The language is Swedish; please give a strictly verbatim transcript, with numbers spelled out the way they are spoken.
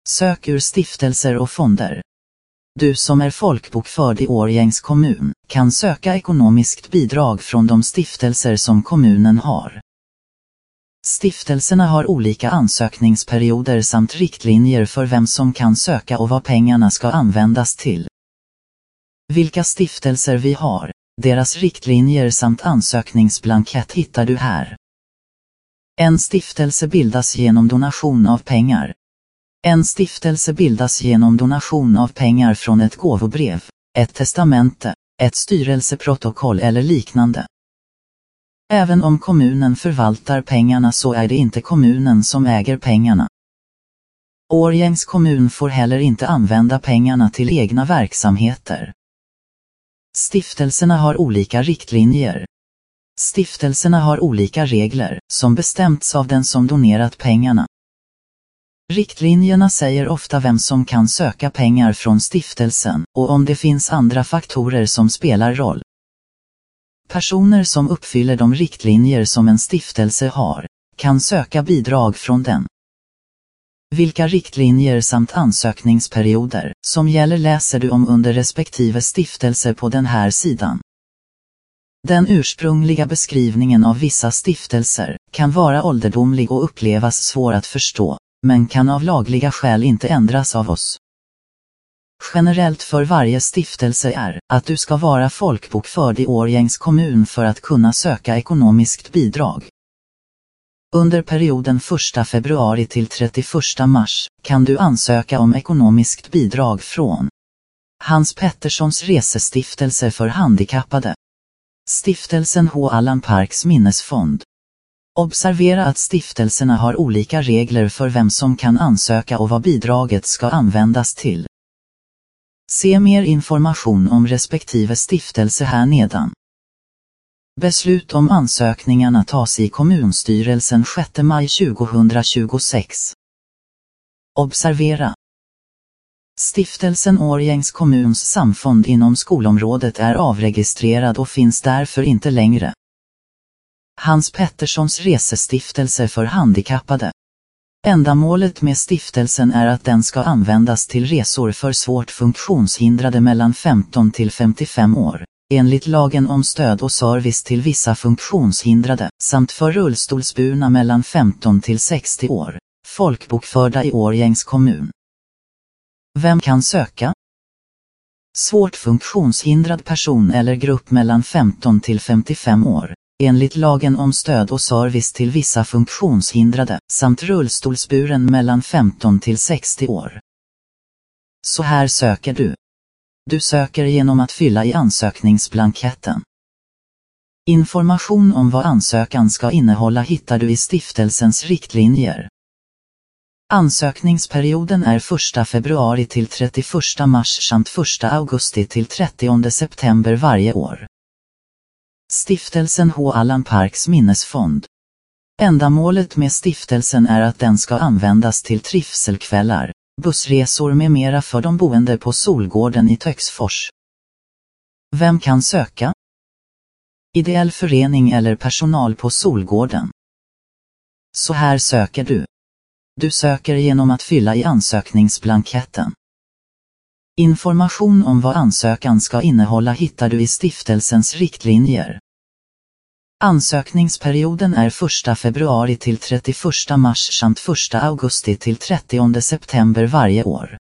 Sök ur stiftelser och fonder. Du som är folkbokförd i Årjängs kommun kan söka ekonomiskt bidrag från de stiftelser som kommunen har. Stiftelserna har olika ansökningsperioder samt riktlinjer för vem som kan söka och vad pengarna ska användas till. Vilka stiftelser vi har, deras riktlinjer samt ansökningsblankett hittar du här. En stiftelse bildas genom donation av pengar. En stiftelse bildas genom donation av pengar från ett gåvobrev, ett testamente, ett styrelseprotokoll eller liknande. Även om kommunen förvaltar pengarna så är det inte kommunen som äger pengarna. Årjängs kommun får heller inte använda pengarna till egna verksamheter. Stiftelserna har olika riktlinjer. Stiftelserna har olika regler som bestämts av den som donerat pengarna. Riktlinjerna säger ofta vem som kan söka pengar från stiftelsen och om det finns andra faktorer som spelar roll. Personer som uppfyller de riktlinjer som en stiftelse har kan söka bidrag från den. Vilka riktlinjer samt ansökningsperioder som gäller läser du om under respektive stiftelse på den här sidan. Den ursprungliga beskrivningen av vissa stiftelser kan vara ålderdomlig och upplevas svår att förstå, men kan av lagliga skäl inte ändras av oss. Generellt för varje stiftelse är att du ska vara folkbokförd i Årjängs kommun för att kunna söka ekonomiskt bidrag. Under perioden första februari till trettioförsta mars kan du ansöka om ekonomiskt bidrag från Hans Petterssons resestiftelse för handikappade, Stiftelsen H. Allan Parks minnesfond. Observera att stiftelserna har olika regler för vem som kan ansöka och vad bidraget ska användas till. Se mer information om respektive stiftelse här nedan. Beslut om ansökningarna tas i kommunstyrelsen sjätte maj tjugohundratjugosex. Observera. Stiftelsen Årjängs kommuns samfond inom skolområdet är avregistrerad och finns därför inte längre. Hans Petterssons resestiftelse för handikappade. Ändamålet med stiftelsen är att den ska användas till resor för svårt funktionshindrade mellan femton till femtiofem år, enligt lagen om stöd och service till vissa funktionshindrade, samt för rullstolsburna mellan femton till sextio år, folkbokförda i Årjängs kommun. Vem kan söka? Svårt funktionshindrad person eller grupp mellan femton till femtiofem år, enligt lagen om stöd och service till vissa funktionshindrade, samt rullstolsburen mellan femton till sextio år. Så här söker du. Du söker genom att fylla i ansökningsblanketten. Information om vad ansökan ska innehålla hittar du i stiftelsens riktlinjer. Ansökningsperioden är första februari till trettioförsta mars samt första augusti till trettionde september varje år. Stiftelsen H. Allan Parks minnesfond. Ändamålet med stiftelsen är att den ska användas till trivselkvällar, bussresor med mera för de boende på Solgården i Töcksfors. Vem kan söka? Ideell förening eller personal på Solgården. Så här söker du. Du söker genom att fylla i ansökningsblanketten. Information om vad ansökan ska innehålla hittar du i stiftelsens riktlinjer. Ansökningsperioden är första februari till trettioförsta mars samt första augusti till trettionde september varje år.